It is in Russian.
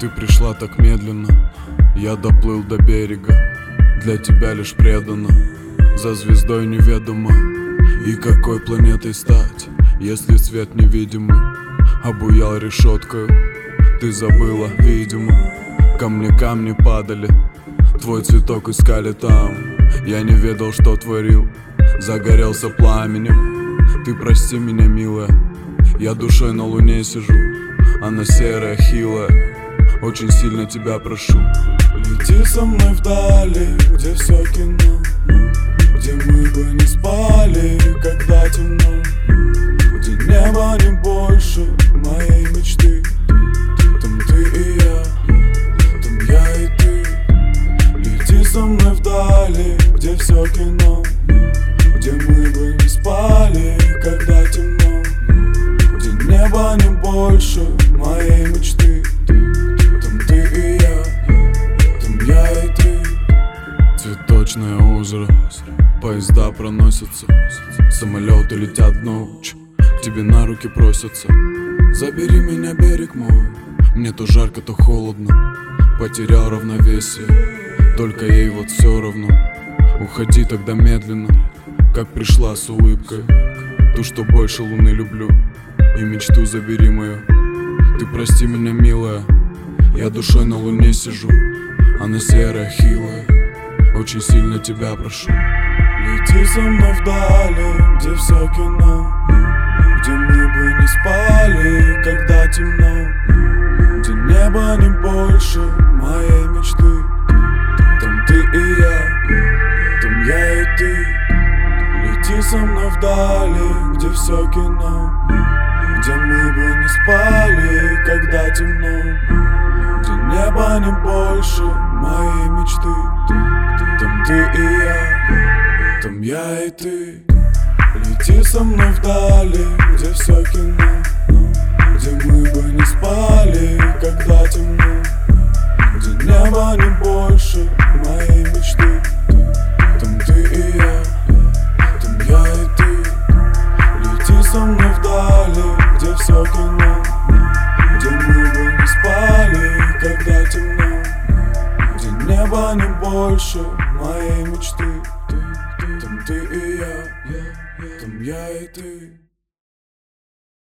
Ты пришла так медленно, я доплыл до берега. Для тебя лишь преданно, за звездой неведомо. И какой планетой стать, если свет невидимый обуял решеткою? Ты забыла, видимо, ко мне камни падали, твой цветок искали там. Я не ведал, что творил, загорелся пламенем. Ты прости меня, милая, я душой на луне сижу. Она серая, хилая, очень сильно тебя прошу. Лети со мной вдали, где все кино, где мы бы не спали, когда темно, где небо не больше моей мечты. Там ты и я, там я и ты. Лети со мной вдали, где все кино, где мы бы не спали, когда темно, где небо не больше моей мечты. Там ты и я, там я и ты. Цветочное озеро, поезда проносятся, самолеты летят ночь, тебе на руки просятся. Забери меня, берег мой, мне то жарко, то холодно. Потерял равновесие, только ей вот все равно. Уходи тогда медленно, как пришла с улыбкой. Ту, что больше луны люблю, и мечту забери мою. Ты прости меня, милая, я душой на луне сижу. Она серая, хилая, очень сильно тебя прошу. Лети со мной вдали, где все кино, где мы бы не спали, когда темно, где небо не больше моей мечты. Там ты и я и ты. Лети со мной вдали, где все кино, где мы бы не спали, когда темно, где небо не больше моей мечты. Там ты и там я и ты. Лети со мной вдали, где все кино, где мы бы не спали, когда темно, где небо не больше моей мечты. Там ты и там я и ты. Лети со мной вдали, где все кино, где мы бы не спали, когда темно, где небо не больше моей мечты. Там ты и там я и ты.